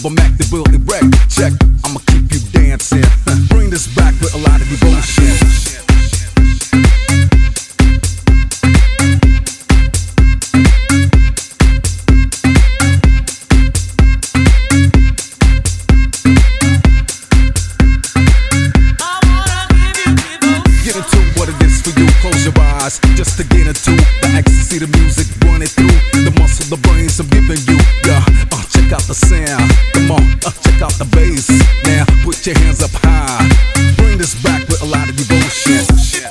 of a Mac that will erect. Check, I'ma keep you dancing. Bring this back with a lot of devotion. Just to get into the ecstasy, the music running through the muscle, the brains I'm giving you. Yeah, check out the sound. Come on, check out the bass. Now put your hands up high. Bring this back with a lot of devotion.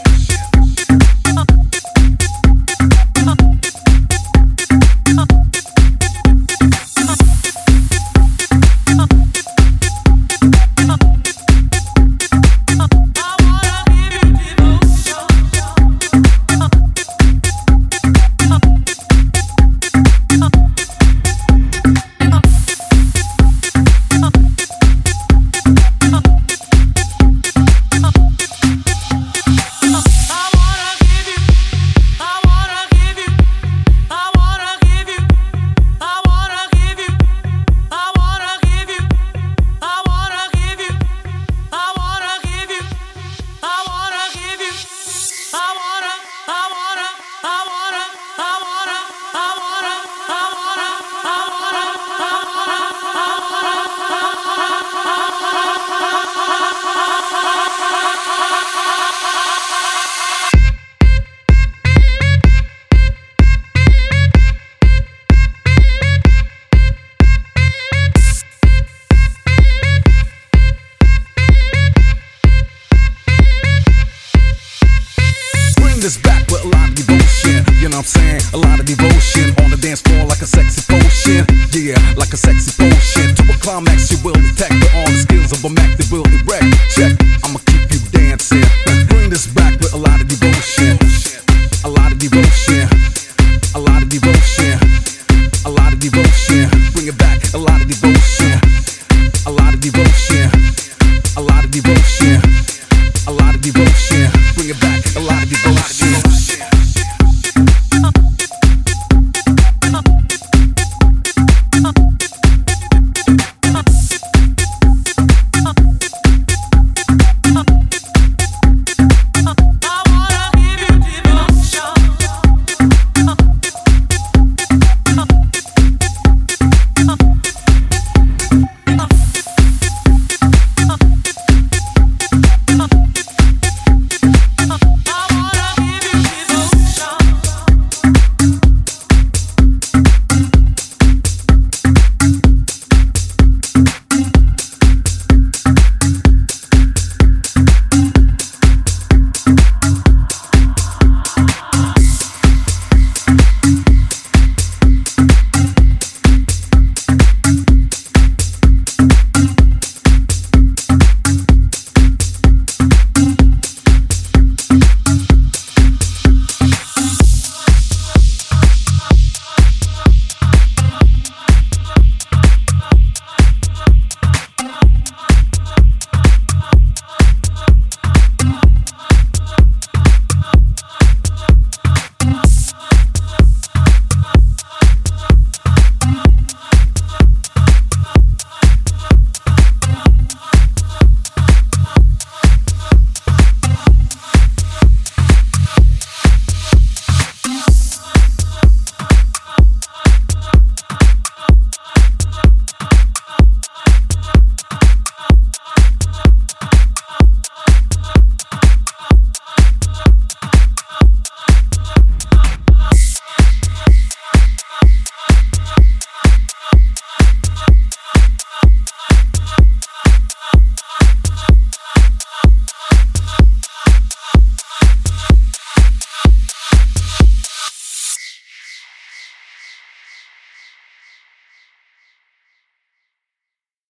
This back with a lot of devotion, you know what I'm saying? A lot of devotion on the dance floor like a sexy potion. Yeah, like a sexy potion. To a climax you will detect with all the skills of a Mac that will erect. Check, I'ma keep you dancing. Bring this back with a lot of devotion. A lot of devotion. A lot of devotion. A lot of devotion. Bring it back, a lot of devotion. A lot of devotion. A lot of devotion.